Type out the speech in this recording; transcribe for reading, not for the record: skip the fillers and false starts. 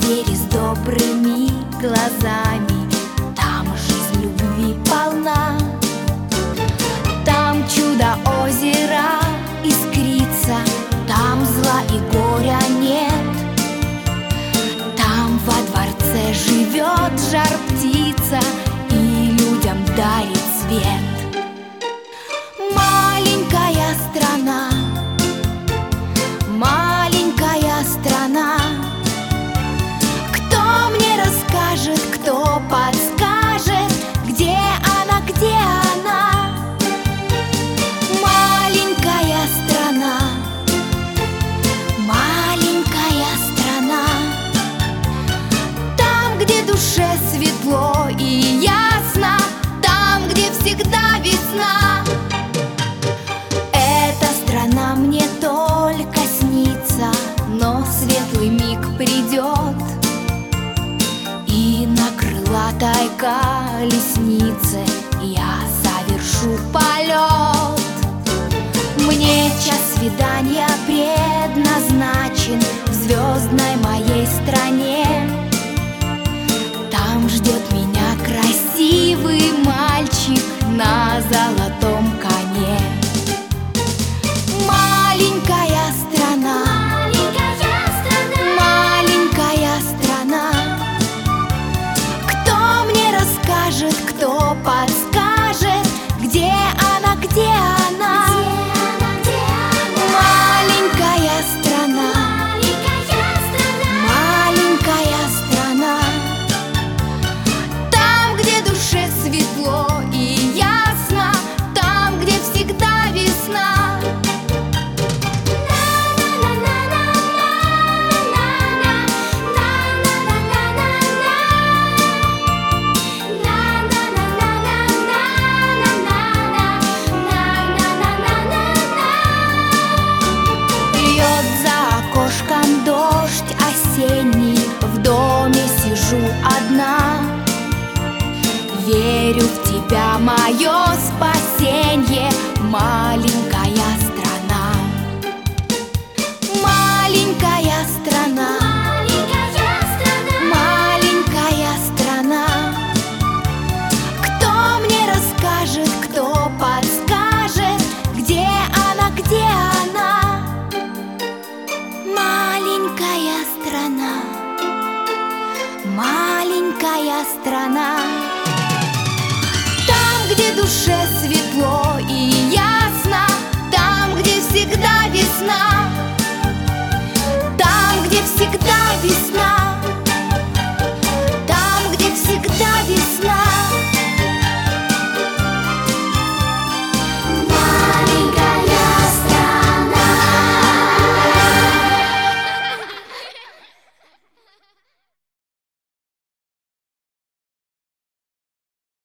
двери с добрыми глазами. Там жизнь любви полна. Там чудо озера искрится, там зла и горя нет. Там во дворце живет жар-птица и людям дарит свет. Маленькая страна, маленькая страна, кто мне расскажет, кто подскажет, где она, где она? Маленькая страна, маленькая страна, там, где душе светло и ясно, там, где всегда весна. Эта страна мне только снится, но светлый миг придет, и на крылатой колеснице я совершу полет. Мне час свидания предназначен в звездной моей стране. Там ждет меня красивый мальчик на золотом коне. Маленькая страна, маленькая страна, кто мне расскажет, кто подскажет, где она, где она? Маленькая страна, маленькая страна, там, где душе светло и ясно, там, где всегда весна. Льет за окошком дождь осенний, в доме сижу одна. Верю в тебя, мое спасенье, маленькая страна. Маленькая страна, маленькая страна, кто мне расскажет, кто подскажет, где она, где она? Маленькая страна, маленькая страна.